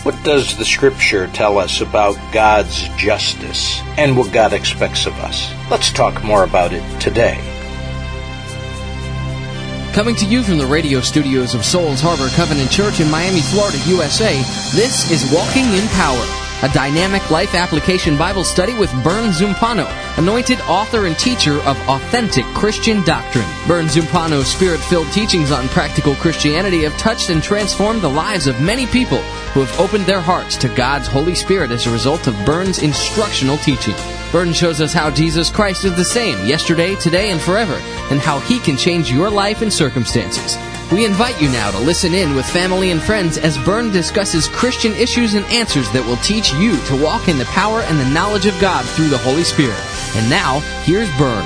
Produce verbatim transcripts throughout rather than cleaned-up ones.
What does the Scripture tell us about God's justice and what God expects of us? Let's talk more about it today. Coming to you from the radio studios of Souls Harbor Covenant Church in Miami, Florida, U S A, this is Walking in Power, a dynamic life application Bible study with Bern Zumpano, anointed author and teacher of authentic Christian doctrine. Bern Zumpano's spirit-filled teachings on practical Christianity have touched and transformed the lives of many people who have opened their hearts to God's Holy Spirit as a result of Bern's instructional teaching. Bern shows us how Jesus Christ is the same yesterday, today, and forever, and how He can change your life and circumstances. We invite you now to listen in with family and friends as Bern discusses Christian issues and answers that will teach you to walk in the power and the knowledge of God through the Holy Spirit. And now, here's Bern.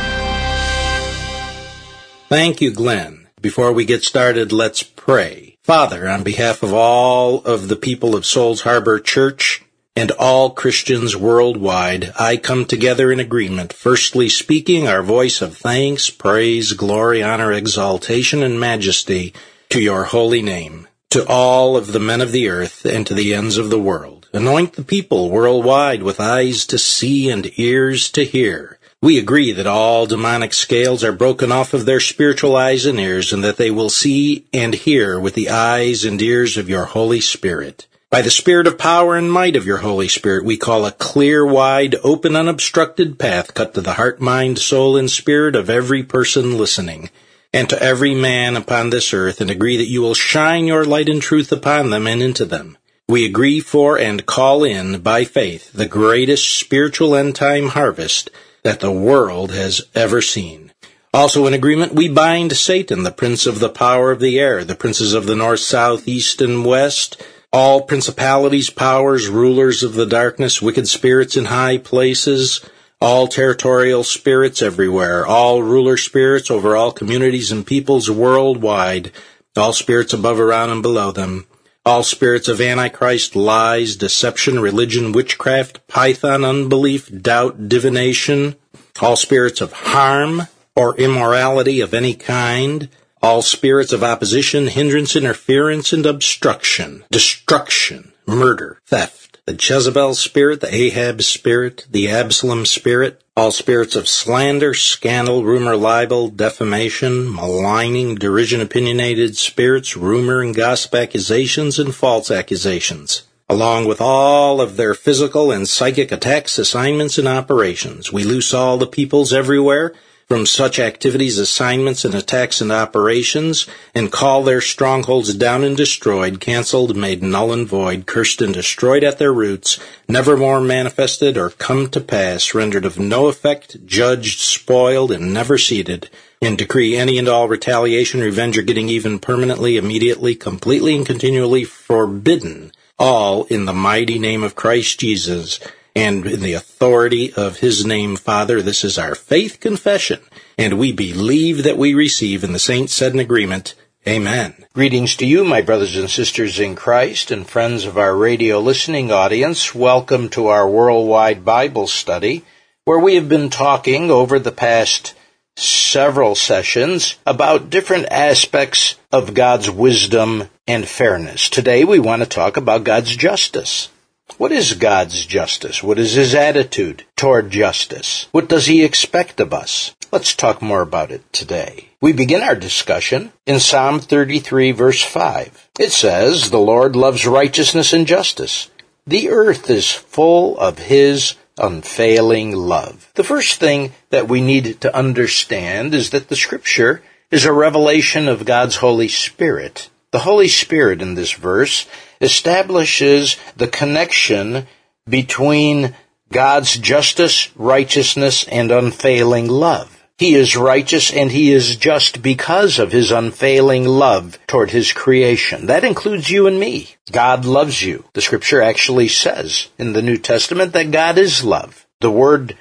Thank you, Glenn. Before we get started, let's pray. Father, on behalf of all of the people of Souls Harbor Church and all Christians worldwide, I come together in agreement, firstly speaking our voice of thanks, praise, glory, honor, exaltation, and majesty to your holy name, to all of the men of the earth and to the ends of the world. Anoint the people worldwide with eyes to see and ears to hear. We agree that all demonic scales are broken off of their spiritual eyes and ears, and that they will see and hear with the eyes and ears of your Holy Spirit. By the Spirit of power and might of your Holy Spirit, we call a clear, wide, open, unobstructed path cut to the heart, mind, soul, and spirit of every person listening, and to every man upon this earth, and agree that you will shine your light and truth upon them and into them. We agree for and call in, by faith, the greatest spiritual end-time harvest that the world has ever seen. Also in agreement, we bind Satan, the prince of the power of the air, the princes of the north, south, east, and west, all principalities, powers, rulers of the darkness, wicked spirits in high places, all territorial spirits everywhere, all ruler spirits over all communities and peoples worldwide, all spirits above, around, and below them, all spirits of Antichrist, lies, deception, religion, witchcraft, python, unbelief, doubt, divination, all spirits of harm or immorality of any kind, all spirits of opposition, hindrance, interference, and obstruction, destruction, murder, theft, the Jezebel spirit, the Ahab spirit, the Absalom spirit, all spirits of slander, scandal, rumor, libel, defamation, maligning, derision, opinionated spirits, rumor and gossip accusations, and false accusations, along with all of their physical and psychic attacks, assignments, and operations. We loose all the peoples everywhere from such activities, assignments, and attacks and operations, and call their strongholds down and destroyed, canceled, made null and void, cursed and destroyed at their roots, never more manifested or come to pass, rendered of no effect, judged, spoiled, and never seated, and decree any and all retaliation, revenge, or getting even permanently, immediately, completely, and continually forbidden, all in the mighty name of Christ Jesus, and in the authority of His name, Father. This is our faith confession, and we believe that we receive, and the saints said in agreement, Amen. Greetings to you, my brothers and sisters in Christ, and friends of our radio listening audience. Welcome to our worldwide Bible study, where we have been talking over the past several sessions about different aspects of God's wisdom and fairness. Today we want to talk about God's justice. What is God's justice? What is His attitude toward justice? What does He expect of us? Let's talk more about it today. We begin our discussion in Psalm thirty-three, verse five. It says, "The Lord loves righteousness and justice. The earth is full of His unfailing love." The first thing that we need to understand is that the Scripture is a revelation of God's Holy Spirit. The Holy Spirit in this verse establishes the connection between God's justice, righteousness, and unfailing love. He is righteous and He is just because of His unfailing love toward His creation. That includes you and me. God loves you. The Scripture actually says in the New Testament that God is love. The word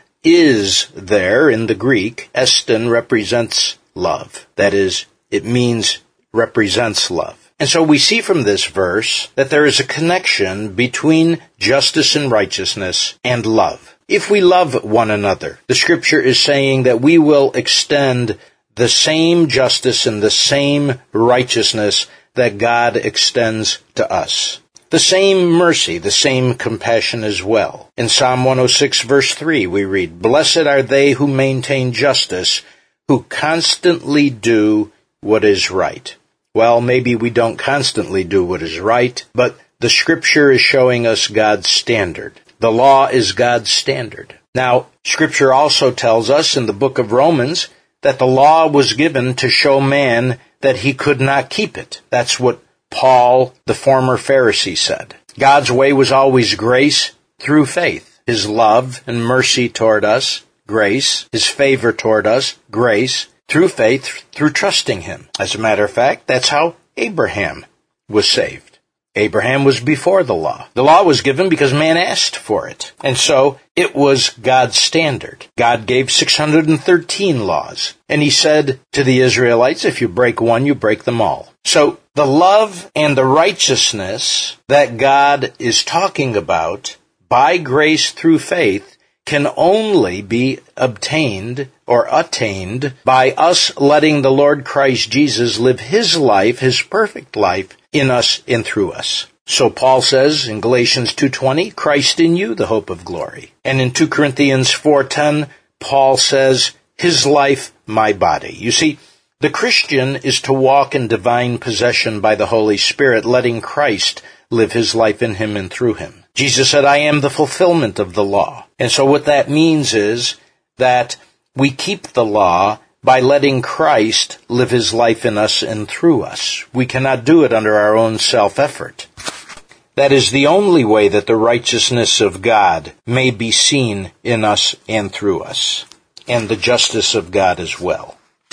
is there in the Greek. Estin represents love. That is, it means represents love. And so we see from this verse that there is a connection between justice and righteousness and love. If we love one another, the Scripture is saying that we will extend the same justice and the same righteousness that God extends to us. the same mercy, the same compassion as well. In Psalm one oh six, verse three, we read, "Blessed are they who maintain justice, who constantly do what is right." Well, maybe we don't constantly do what is right, but the Scripture is showing us God's standard. The law is God's standard. Now, Scripture also tells us in the book of Romans that the law was given to show man that he could not keep it. That's what Paul, the former Pharisee, said. God's way was always grace through faith. His love and mercy toward us, grace. His favor toward us, grace. Through faith, through trusting him. As a matter of fact, that's how Abraham was saved. Abraham was before the law. The law was given because man asked for it. And so it was God's standard. God gave six hundred thirteen laws. And he said to the Israelites, if you break one, you break them all. So the love and the righteousness that God is talking about by grace through faith can only be obtained or attained by us letting the Lord Christ Jesus live his life, his perfect life, in us and through us. So Paul says in Galatians two twenty, Christ in you, the hope of glory. And in two Corinthians four ten, Paul says, his life, my body. You see, the Christian is to walk in divine possession by the Holy Spirit, letting Christ live his life in him and through him. Jesus said, I am the fulfillment of the law. And so what that means is that we keep the law by letting Christ live his life in us and through us. We cannot do it under our own self-effort. That is the only way that the righteousness of God may be seen in us and through us, and the justice of God as well.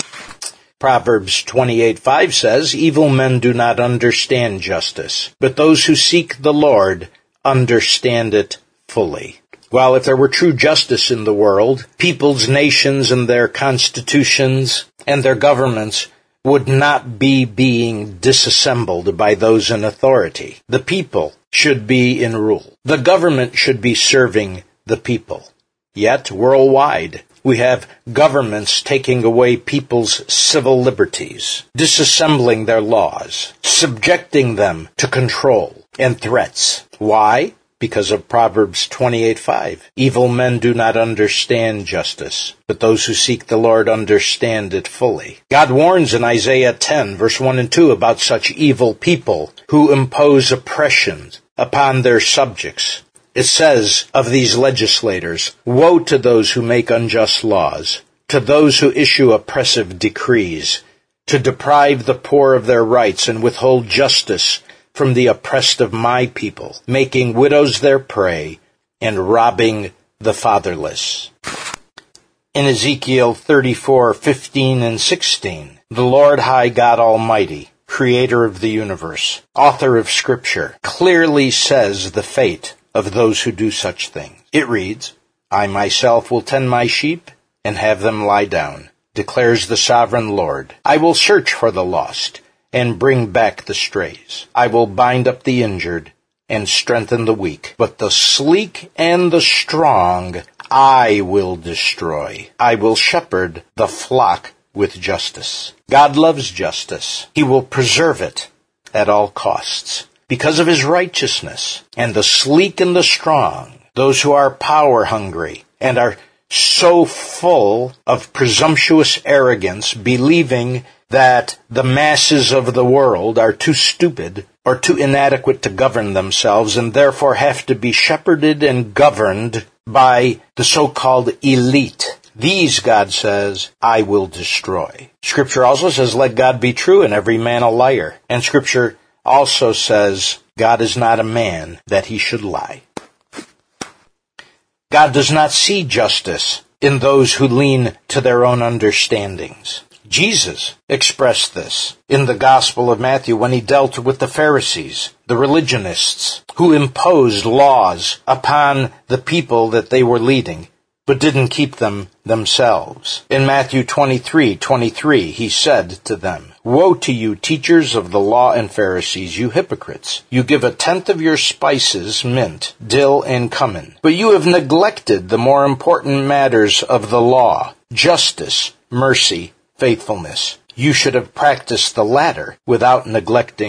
Proverbs twenty-eight five says, evil men do not understand justice, but those who seek the Lord understand it fully. Well, if there were true justice in the world, peoples, nations, and their constitutions and their governments would not be being disassembled by those in authority. The people should be in rule. The government should be serving the people. Yet, worldwide, we have governments taking away people's civil liberties, disassembling their laws, subjecting them to control and threats. Why? Because of Proverbs twenty-eight five. Evil men do not understand justice, but those who seek the Lord understand it fully. God warns in Isaiah ten, verse one and two, about such evil people who impose oppression upon their subjects. It says of these legislators, woe to those who make unjust laws, to those who issue oppressive decrees, to deprive the poor of their rights and withhold justice from the oppressed of my people, making widows their prey and robbing the fatherless. In Ezekiel thirty-four fifteen and sixteen, the Lord High God Almighty, creator of the universe, author of Scripture, clearly says the fate of those who do such things. It reads, I myself will tend my sheep and have them lie down, declares the sovereign Lord. I will search for the lost and bring back the strays. I will bind up the injured and strengthen the weak. But the sleek and the strong I will destroy. I will shepherd the flock with justice. God loves justice. He will preserve it at all costs because of his righteousness. And the sleek and the strong, those who are power hungry and are so full of presumptuous arrogance, believing that the masses of the world are too stupid or too inadequate to govern themselves and therefore have to be shepherded and governed by the so-called elite. These, God says, I will destroy. Scripture also says, let God be true and every man a liar. And Scripture also says, God is not a man that he should lie. God does not see justice in those who lean to their own understandings. Jesus expressed this in the Gospel of Matthew when he dealt with the Pharisees, the religionists, who imposed laws upon the people that they were leading, but didn't keep them themselves. In Matthew twenty-three twenty-three, he said to them, woe to you, teachers of the law and Pharisees, you hypocrites! You give a tenth of your spices, mint, dill, and cumin, but you have neglected the more important matters of the law, justice, mercy, faithfulness. You should have practiced the latter without neglecting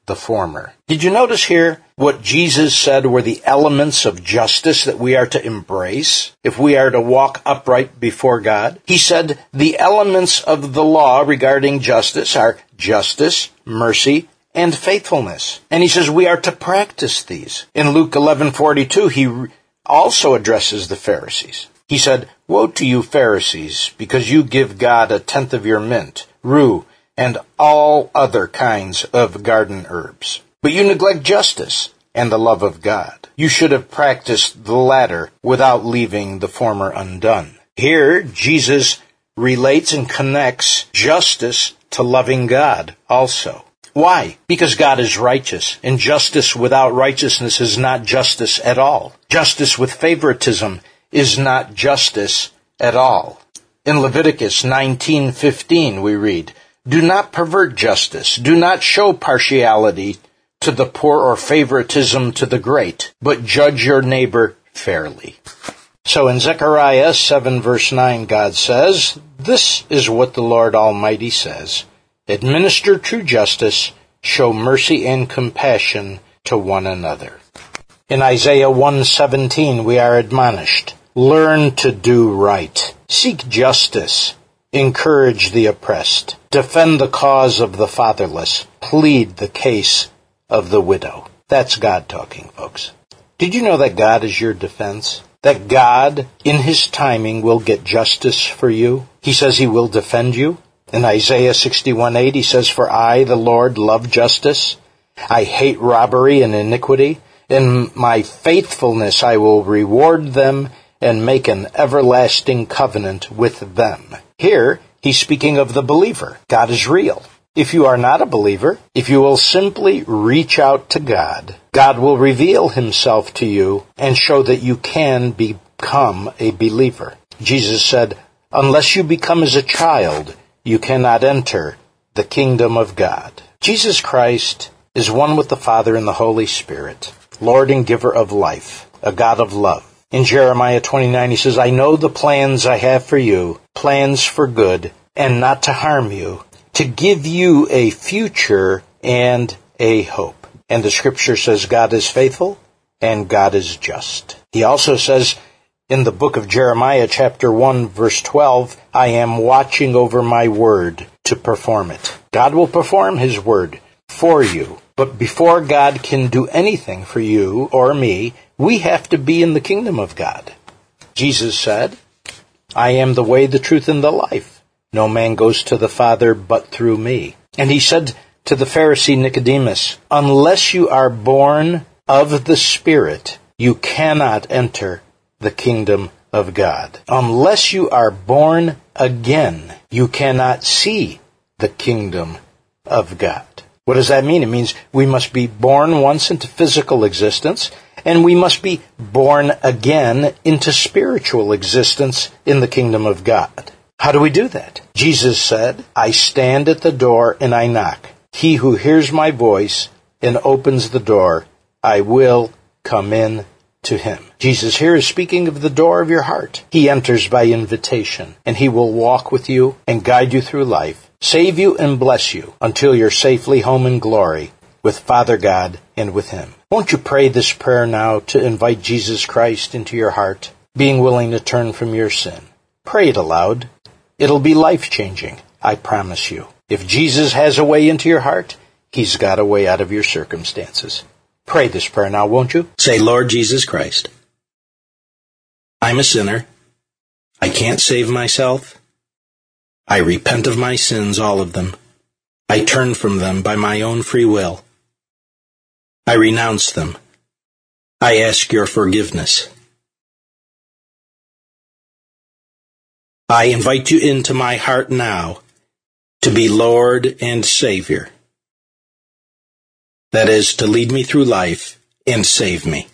the former. Did you notice here what Jesus said were the elements of justice that we are to embrace if we are to walk upright before God? He said the elements of the law regarding justice are justice, mercy, and faithfulness. And he says we are to practice these. In Luke eleven forty-two, he also addresses the Pharisees. He said, "Woe to you, Pharisees, because you give God a tenth of your mint, rue, and all other kinds of garden herbs. But you neglect justice and the love of God. You should have practiced the latter without leaving the former undone." Here, Jesus relates and connects justice to loving God also. Why? Because God is righteous, and justice without righteousness is not justice at all. Justice with favoritism is not justice at all. In Leviticus nineteen fifteen we read, "Do not pervert justice. Do not show partiality to the poor or favoritism to the great, but judge your neighbor fairly." So in Zechariah seven verse nine, God says, "This is what the Lord Almighty says. Administer true justice, show mercy and compassion to one another." In Isaiah one seventeen, we are admonished, "Learn to do right. Seek justice. Encourage the oppressed. Defend the cause of the fatherless. Plead the case of the widow." That's God talking, folks. Did you know that God is your defense? That God, in His timing, will get justice for you? He says He will defend you. In Isaiah sixty-one eight, He says, "For I, the Lord, love justice. I hate robbery and iniquity. In my faithfulness I will reward them and make an everlasting covenant with them." Here, He's speaking of the believer. God is real. If you are not a believer, if you will simply reach out to God, God will reveal Himself to you and show that you can become a believer. Jesus said, "Unless you become as a child, you cannot enter the kingdom of God." Jesus Christ is one with the Father and the Holy Spirit, Lord and giver of life, a God of love. In Jeremiah twenty-nine, He says, "I know the plans I have for you, plans for good and not to harm you, to give you a future and a hope." And the Scripture says God is faithful and God is just. He also says in the book of Jeremiah, chapter one, verse twelve, "I am watching over my word to perform it." God will perform His word for you. But before God can do anything for you or me, we have to be in the kingdom of God. Jesus said, "I am the way, the truth, and the life. No man goes to the Father but through me." And He said to the Pharisee Nicodemus, "Unless you are born of the Spirit, you cannot enter the kingdom of God." Unless you are born again, you cannot see the kingdom of God. What does that mean? It means we must be born once into physical existence, and we must be born again into spiritual existence in the kingdom of God. How do we do that? Jesus said, "I stand at the door and I knock. He who hears my voice and opens the door, I will come in to him." Jesus here is speaking of the door of your heart. He enters by invitation, and He will walk with you and guide you through life, save you and bless you until you're safely home in glory with Father God and with Him. Won't you pray this prayer now to invite Jesus Christ into your heart, being willing to turn from your sin? Pray it aloud. It'll be life-changing, I promise you. If Jesus has a way into your heart, He's got a way out of your circumstances. Pray this prayer now, won't you? Say, "Lord Jesus Christ, I'm a sinner. I can't save myself. I repent of my sins, all of them. I turn from them by my own free will. I renounce them. I ask your forgiveness. I invite you into my heart now to be Lord and Savior. That is, to lead me through life and save me.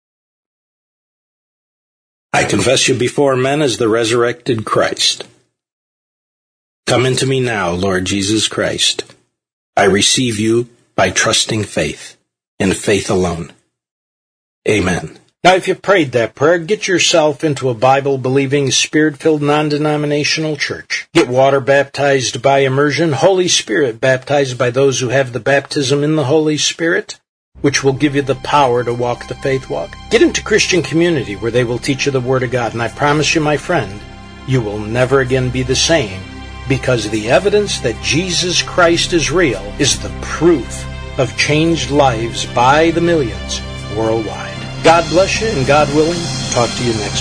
I confess you before men as the resurrected Christ. Come into me now, Lord Jesus Christ. I receive you by trusting faith, and faith alone. Amen. Now, if you prayed that prayer, get yourself into a Bible-believing, Spirit-filled, non-denominational church. Get water baptized by immersion, Holy Spirit baptized by those who have the baptism in the Holy Spirit, which will give you the power to walk the faith walk. Get into Christian community where they will teach you the Word of God. And I promise you, my friend, you will never again be the same, because the evidence that Jesus Christ is real is the proof of changed lives by the millions worldwide. God bless you, and God willing, talk to you next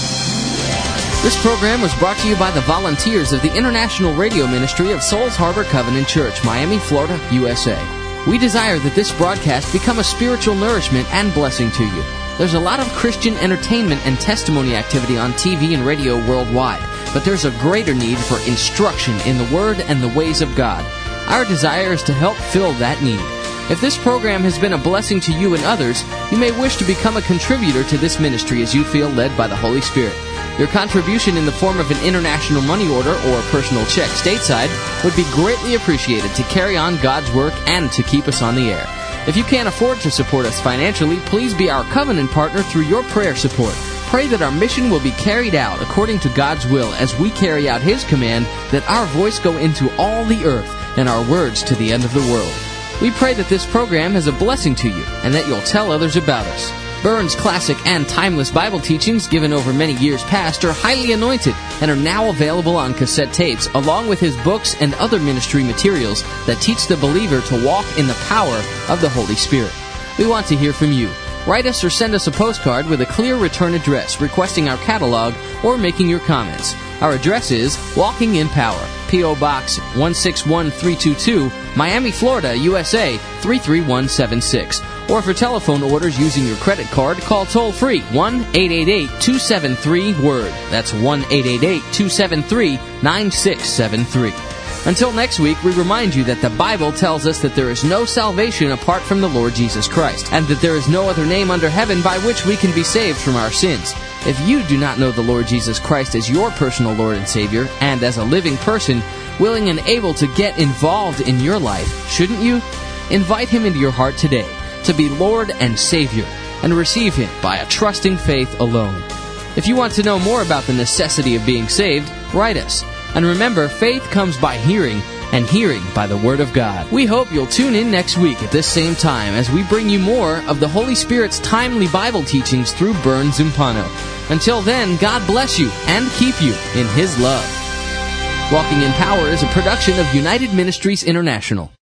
week. This program was brought to you by the volunteers of the International Radio Ministry of Souls Harbor Covenant Church, Miami, Florida, U S A. We desire that this broadcast become a spiritual nourishment and blessing to you. There's a lot of Christian entertainment and testimony activity on T V and radio worldwide, but there's a greater need for instruction in the Word and the ways of God. Our desire is to help fill that need. If this program has been a blessing to you and others, you may wish to become a contributor to this ministry as you feel led by the Holy Spirit. Your contribution in the form of an international money order or a personal check stateside would be greatly appreciated to carry on God's work and to keep us on the air. If you can't afford to support us financially, please be our covenant partner through your prayer support. Pray that our mission will be carried out according to God's will as we carry out His command that our voice go into all the earth and our words to the end of the world. We pray that this program is a blessing to you and that you'll tell others about us. Burns' classic and timeless Bible teachings given over many years past are highly anointed and are now available on cassette tapes, along with his books and other ministry materials that teach the believer to walk in the power of the Holy Spirit. We want to hear from you. Write us or send us a postcard with a clear return address requesting our catalog or making your comments. Our address is Walking in Power, P O. Box one six one three two two, Miami, Florida, U S A three three one seven six. Or for telephone orders using your credit card, call toll-free one eight eight eight two seven three WORD. That's one eight eight eight two seven three nine six seven three. Until next week, we remind you that the Bible tells us that there is no salvation apart from the Lord Jesus Christ, and that there is no other name under heaven by which we can be saved from our sins. If you do not know the Lord Jesus Christ as your personal Lord and Savior, and as a living person, willing and able to get involved in your life, shouldn't you? Invite Him into your heart today to be Lord and Savior, and receive Him by a trusting faith alone. If you want to know more about the necessity of being saved, write us. And remember, faith comes by hearing, and hearing by the Word of God. We hope you'll tune in next week at this same time as we bring you more of the Holy Spirit's timely Bible teachings through Burns Zumpano. Until then, God bless you and keep you in His love. Walking in Power is a production of United Ministries International.